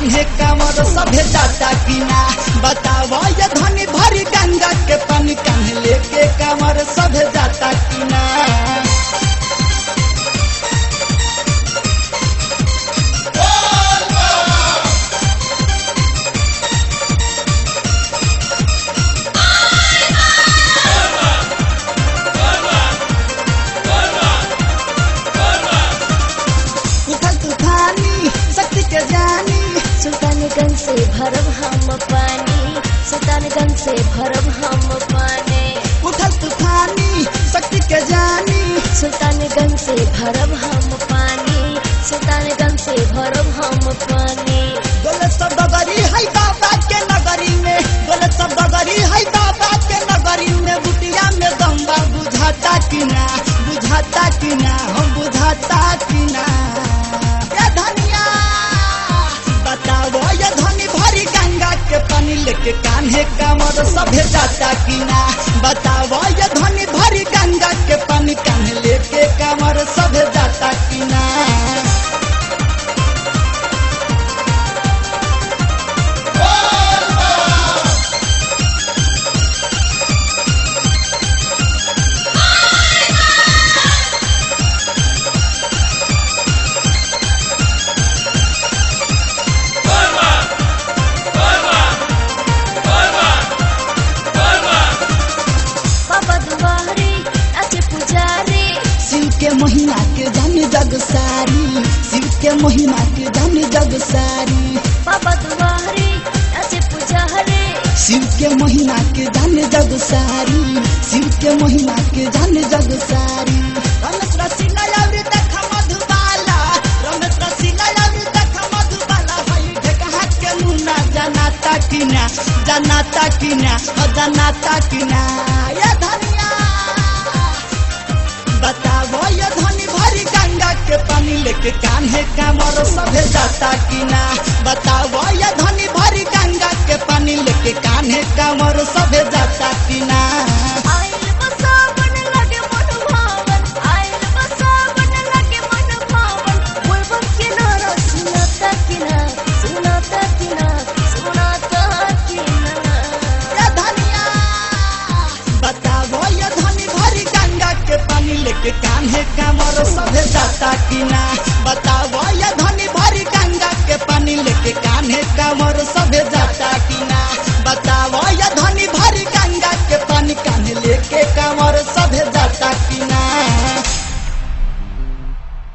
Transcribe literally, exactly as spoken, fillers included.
कान्हे कामर सभे जाता कि ना बतावा ये धनी भरी गंगा के पानी कान्हे लेके कामर सभे जाता कि ना सुल्तानगंज से भरब हम पानी सुल्तानगंज से भरब हम पानी उठल तूफानी शक्ति के जानी सुल्तानगंज से भरब हम पानी सुल्तानगंज से भरब हम पानी बोले सब डगरी है बाबा के नगरी में बोले सब डगरी है बाबा के नगरी में बुटिया में गंगा बुझाता कि ना बुझाता कि ना हम बुझाता कि ना ये धनिया बताओ ये धनी भरी गंगा के पानी लेके कान्हे कामर सभे जाता कि ना बताओ ये धनी भरी गंगा के पानी कान्हे लेके कामर सभे जाता कि ना के महिमा के जाने जग सारी शिव के महिमा के जाने जग सारी बाबा दुआरी नाचे पुजारी शिव के महिमा के जाने जग सारी शिव के महिमा के जाने जग सारी रमेश रसीला यावरी देखा मधुबाला रमेश रसीला यावरी देखा मधुबाला भाई ढेका के मुन्ना जनाता कि ना जनाता कि ना जनाता कि ना ये धनिया बताओ ये धनी भरी गंगा के पानी लेके कान्हे कामर